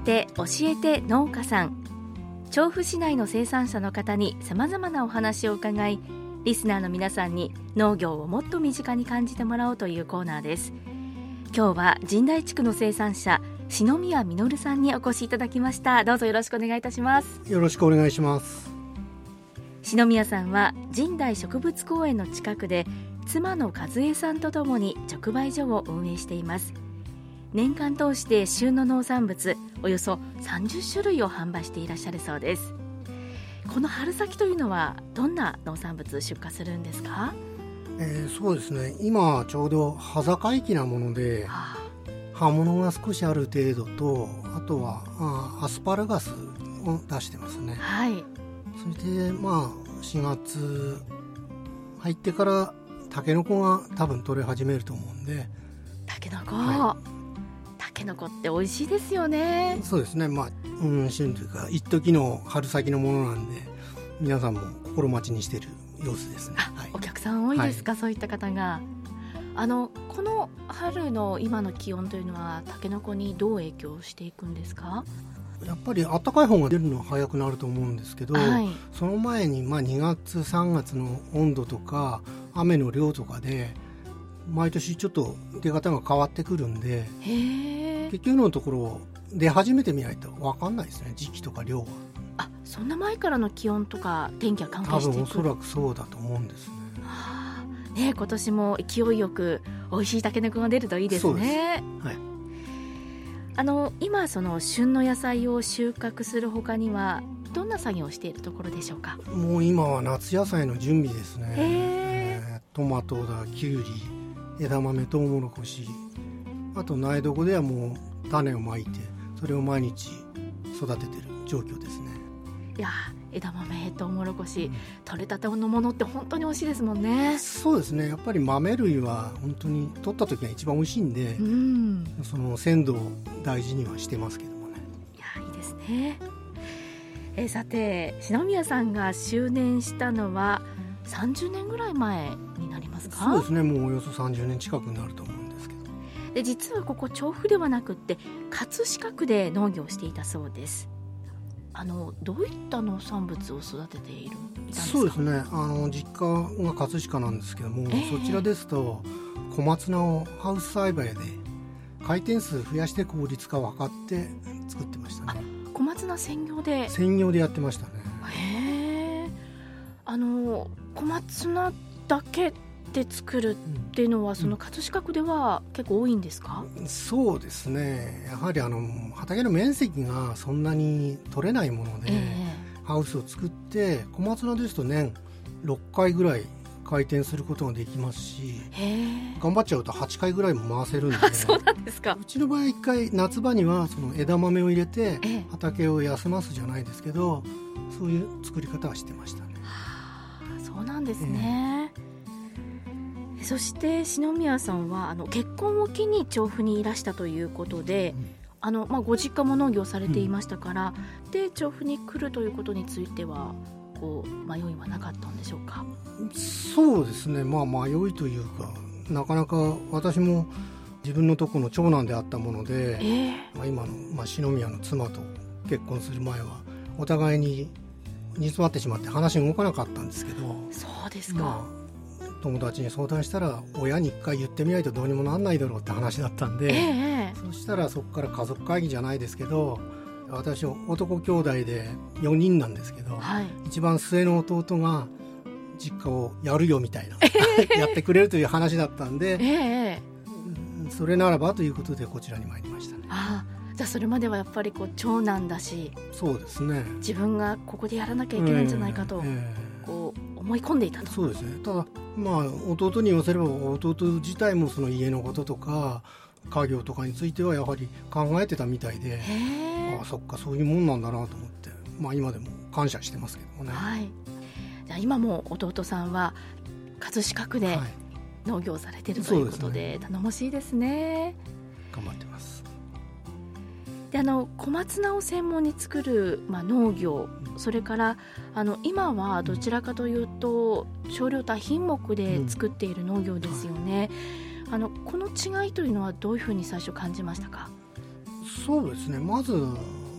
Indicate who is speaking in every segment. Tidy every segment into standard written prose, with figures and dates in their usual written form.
Speaker 1: て教えて農家さん。調布市内の生産者の方にさまざまなお話を伺い、リスナーの皆さんに農業をもっと身近に感じてもらおうというコーナーです。今日は神代地区の生産者篠宮実さんにお越しいただきました。どうぞよろしくお願いいたします。
Speaker 2: よろしくお願いします。
Speaker 1: 篠宮さんは神代植物公園の近くで妻の和江さんとともに直売所を運営しています。年間通して旬の農産物およそ30種類を販売していらっしゃるそうです。この春先というのはどんな農産物出荷するんですか？
Speaker 2: そうですね、今ちょうど葉盛期なもので、葉物が少しある程度と、あとはアスパラガスを出してますね。
Speaker 1: はい。
Speaker 2: それで4月入ってからタケノコが多分取れ始めると思うんで。
Speaker 1: タケノコ、
Speaker 2: は
Speaker 1: タケノコって美味しいですよね。
Speaker 2: そうですね、旬というか一時の春先のものなんで、皆さんも心待ちにしている様子ですね。
Speaker 1: お客さん多いですか？そういった方が。この春の今の気温というのはタケノコにどう影響していくんですか？
Speaker 2: やっぱり暖かい方が出るのは早くなると思うんですけど、その前に2月3月の温度とか雨の量とかで毎年ちょっと出方が変わってくるんで、結局のところ出始めてみないと分かんないですね、時期とか量は。
Speaker 1: そんな前からの気温とか天気は関係していく？
Speaker 2: 多分おそらくそうだと思うんですね。
Speaker 1: 今年も勢いよく美味しいタケノコが出るといいですね。
Speaker 2: そうです、はい。
Speaker 1: 今その旬の野菜を収穫する他にはどんな作業をしているところでしょうか？
Speaker 2: もう今は夏野菜の準備ですね。トマトだ、キュウリ、枝豆、トウモロコシ、あと苗床ではもう種をまいてそれを毎日育ててる状況ですね。
Speaker 1: いや、枝豆、トウモロコシ、取れたてのものって本当に美味しいですもんね。
Speaker 2: そうですね、やっぱり豆類は本当に取った時が一番美味しいんで、その鮮度を大事にはしてますけどもね。
Speaker 1: いや、いいですね。さて、篠宮さんが就任したのは30年ぐらい前になりますか？
Speaker 2: そうですね、もうおよそ30年近くになると思うんですけど。
Speaker 1: で、実はここ調布ではなくって葛飾区で農業をしていたそうです。どういった農産物を育てているんですか？
Speaker 2: そうですね、実家が葛飾なんですけども、そちらですと小松菜をハウス栽培で回転数増やして効率化を図って作ってましたね。
Speaker 1: 小松菜専業で
Speaker 2: やってましたね。
Speaker 1: 小松菜だけで作るっていうのは、その葛飾区では結構多いんですか？
Speaker 2: そうですね、やはり畑の面積がそんなに取れないもので、ハウスを作って小松菜ですと年6回ぐらい回転することができますし、頑張っちゃうと8回ぐらいも回せるんで
Speaker 1: そうなんですか。
Speaker 2: うちの場合1回夏場にはその枝豆を入れて畑を休ますじゃないですけど、そういう作り方はしてましたね。
Speaker 1: そうなんですね。そして篠宮さんは結婚を機に調布にいらしたということで、ご実家も農業されていましたから、で調布に来るということについては迷いはなかったんでしょうか？
Speaker 2: そうですね、迷いというか、なかなか私も自分のところの長男であったもので、今の、篠宮の妻と結婚する前はお互いに煮詰まってしまって話動かなかったんですけど。
Speaker 1: そうですか。
Speaker 2: 友達に相談したら、親に一回言ってみないとどうにもなんないだろうって話だったんで、そしたらそこから家族会議じゃないですけど、私男兄弟で4人なんですけど、一番末の弟が実家をやるよみたいなやってくれるという話だったんで、それならばということでこちらに参りましたね。
Speaker 1: じゃあそれまではやっぱり長男だし、
Speaker 2: そうですね、
Speaker 1: 自分がここでやらなきゃいけないんじゃないかと、思い込んでいたと。
Speaker 2: そうですね。ただ弟に言わせれば、弟自体もその家のこととか家業とかについてはやはり考えてたみたいで、そっか、そういうもんなんだなと思って、今でも感謝してますけどもね。
Speaker 1: じゃあ今も弟さんは葛飾区で農業されているということで、頼もしいですね。
Speaker 2: 頑張ってます。
Speaker 1: で小松菜を専門に作る、農業、それから今はどちらかというと少量多品目で作っている農業ですよね。この違いというのはどういうふうに最初感じましたか？
Speaker 2: そうですね、まず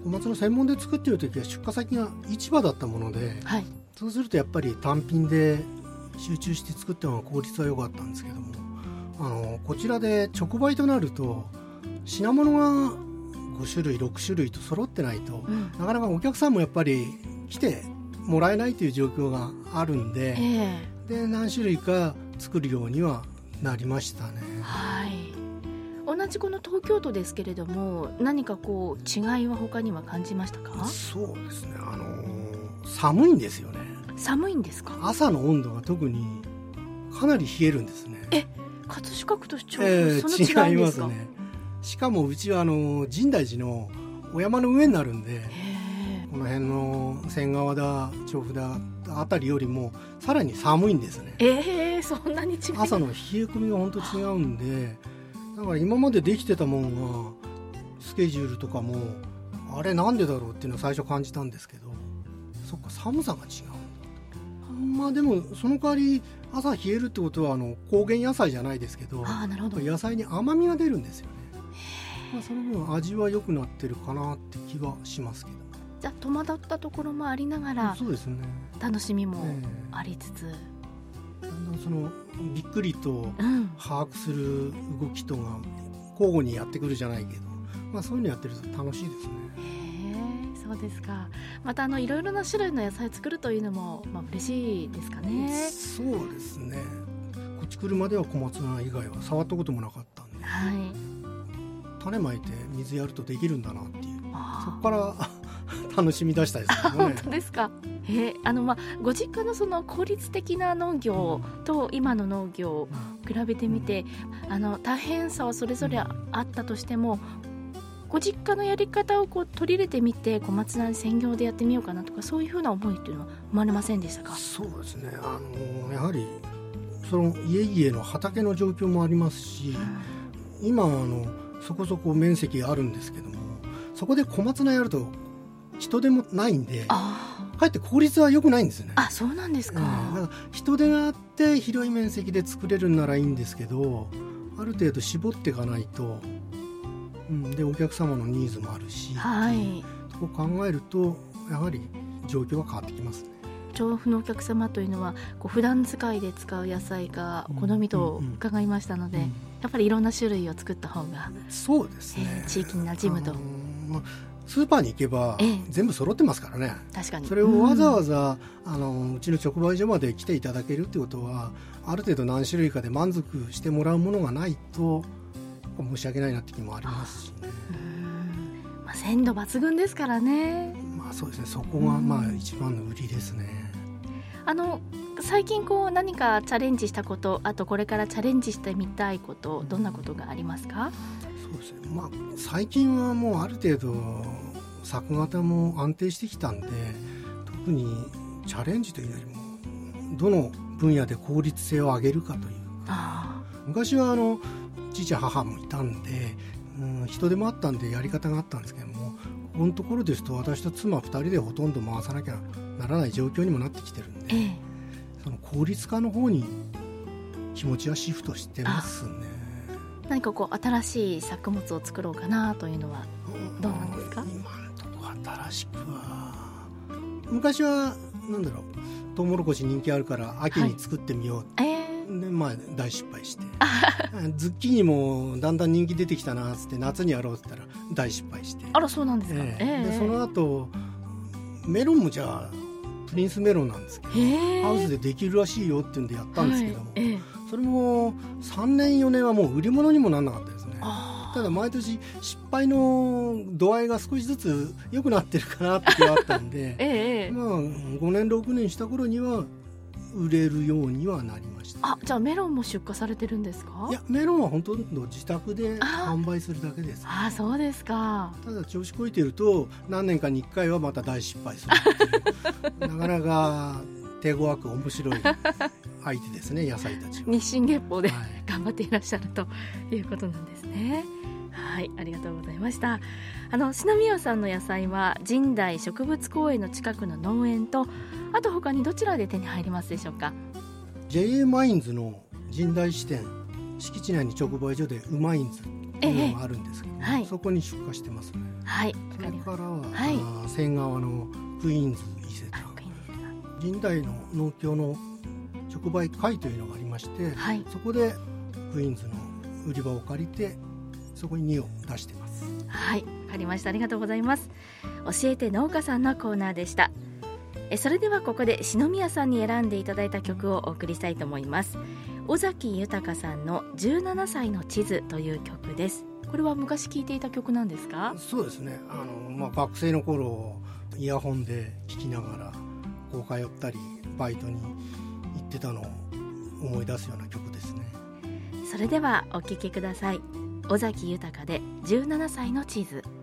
Speaker 2: 小松菜専門で作っている時は出荷先が市場だったもので、はい、そうするとやっぱり単品で集中して作った方が効率は良かったんですけども、こちらで直売となると品物が5種類6種類と揃ってないと、なかなかお客さんもやっぱり来てもらえないという状況があるんで、で何種類か作るようにはなりましたね。
Speaker 1: はい、同じこの東京都ですけれども、何かこう違いは他には感じましたか？
Speaker 2: そうですね、寒いんですよね。
Speaker 1: 寒いんですか？
Speaker 2: 朝の温度が特にかなり冷えるんですね。
Speaker 1: 葛飾区とその違いですか？
Speaker 2: 違いますね。しかもうちは深大寺のお山の上になるんで、この辺の仙川だ調布だあたりよりもさらに寒いんですね。
Speaker 1: そんなに違い？
Speaker 2: 朝の冷え込みが本当違うんで、だから今までできてたものがスケジュールとかもあれなんでだろうっていうのを最初感じたんですけど、そっか寒さが違う。まあでもその代わり朝冷えるってことは高原野菜じゃないですけど、野菜に甘みが出るんですよね。その分味は良くなってるかなって気はしますけど。
Speaker 1: じゃあ戸惑ったところもありながら、
Speaker 2: そうですね、
Speaker 1: 楽しみもありつつ、
Speaker 2: だんだんそのびっくりと把握する動きとが交互にやってくるじゃないけど、そういうのやってると楽しいですね。
Speaker 1: そうですか。またいろいろな種類の野菜作るというのも、嬉しいですかね。
Speaker 2: そうですね。こっち来るまでは小松菜以外は触ったこともなかったんで、種まいて水やるとできるんだなっていう、そこから楽しみ出したいですけどね。
Speaker 1: 本当ですか？ご実家のその効率的な農業と今の農業を比べてみて、大変さはそれぞれあったとしても、ご実家のやり方を取り入れてみて小松菜専業でやってみようかなとか、そういうふうな思いというのは生まれませんでしたか？
Speaker 2: そうですね、やはりその家々の畑の状況もありますし、今そこそこ面積あるんですけども、そこで小松菜やると人手もないんで、かえって効率は良くないんですよね。
Speaker 1: そうなんですか。だから
Speaker 2: 人手があって広い面積で作れるならいいんですけど、ある程度絞っていかないと、でお客様のニーズもあるし、そこを考えるとやはり状況は変わってきますね。
Speaker 1: 調布のお客様というのは普段使いで使う野菜が好みと伺いましたので、やっぱりいろんな種類を作った方が、
Speaker 2: そうですね、
Speaker 1: 地域に馴染むと、
Speaker 2: スーパーに行けば全部揃ってますからね。
Speaker 1: 確かに。
Speaker 2: それをわざわざうちの直売所まで来ていただけるってことは、ある程度何種類かで満足してもらうものがないと申し訳ないなって気もありますしね。
Speaker 1: 鮮度抜群ですからね。
Speaker 2: そうですね、そこが一番の売りですね。
Speaker 1: 最近何かチャレンジしたこと、あとこれからチャレンジしてみたいこと、どんなことがありますか？
Speaker 2: そうですね、最近はもうある程度作型も安定してきたんで、特にチャレンジというよりもどの分野で効率性を上げるかというか、昔は父母もいたんで、人手もあったんでやり方があったんですけども、このところですと私と妻2人でほとんど回さなきゃならない状況にもなってきてるんで、その効率化の方に気持ちはシフトしてますね。
Speaker 1: 何か新しい作物を作ろうかなというのはどうなんですか？
Speaker 2: 今のところ新しくは、昔はトウモロコシ人気あるから秋に作ってみよう、で大失敗してズッキーニもだんだん人気出てきたなっつって夏にやろうって言ったら大失敗して、
Speaker 1: そうなんですか。
Speaker 2: でその後メロンもじゃあプリンスメロンなんですけど、ハウスでできるらしいよっていうんでやったんですけども、それも3年4年はもう売り物にもならなかったですね。ただ毎年失敗の度合いが少しずつ良くなってるかなって気があったんで5年6年した頃には売れるようにはなりました。
Speaker 1: じゃあメロンも出荷されてるんですか？
Speaker 2: いや、メロンはほとんど自宅で販売するだけです。
Speaker 1: そうですか。
Speaker 2: ただ調子こいてると何年かに1回はまた大失敗するっていうなかなか手強く面白い相手ですね、野菜たちは。
Speaker 1: 日進月歩で、頑張っていらっしゃるということなんですね。ありがとうございました。篠宮さんの野菜は神代植物公園の近くの農園と、あと他にどちらで手に入りますでしょうか？
Speaker 2: JA マインズの神代支店敷地内に直売所でウマインズいうのがあるんですけど、
Speaker 1: はい、
Speaker 2: そこに出荷してますね。
Speaker 1: はい、
Speaker 2: それからは、
Speaker 1: はい、
Speaker 2: 仙川のクイーンズ伊勢丹、神代の農協の直売会というのがありまして、はい、そこでクイーンズの売り場を借りてそこに2を出してます。
Speaker 1: はい、わかりました。ありがとうございます。教えて農家さんのコーナーでした。それではここで篠宮さんに選んでいただいた曲をお送りしたいと思います。尾崎豊さんの17歳の地図という曲です。これは昔聴いていた曲なんですか？
Speaker 2: そうですね、学生の頃イヤホンで聴きながらこう通ったりバイトに行ってたのを思い出すような曲ですね。
Speaker 1: それではお聴きください。尾崎豊で17歳の地図。